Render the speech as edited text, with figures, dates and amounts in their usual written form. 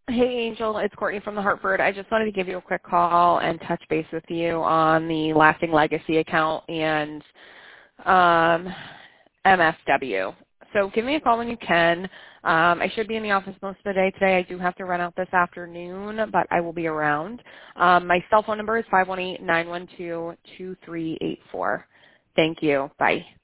Hey, Angel. It's Courtney from the Hartford. I just wanted to give you a quick call and touch base with you on the Lasting Legacy account and MSW. So give me a call when you can. I should be in the office most of the day today. I do have to run out this afternoon, but I will be around. My cell phone number is 518-912-2384. Thank you. Bye.